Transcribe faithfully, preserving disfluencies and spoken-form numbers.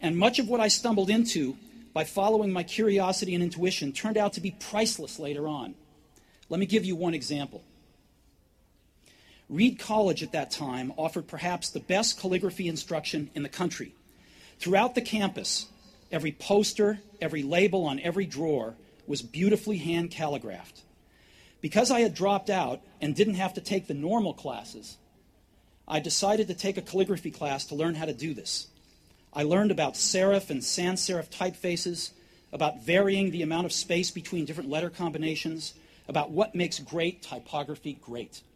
And much of what I stumbled into by following my curiosity and intuition turned out to be priceless later on. Let me give you one example. Reed College at that time offered perhaps the best calligraphy instruction in the country. Throughout the campus, every poster, every label on every drawer was beautifully hand calligraphed. Because I had dropped out and didn't have to take the normal classes, I decided to take a calligraphy class to learn how to do this. I learned about serif and sans serif typefaces, about varying the amount of space between different letter combinations, about what makes great typography great.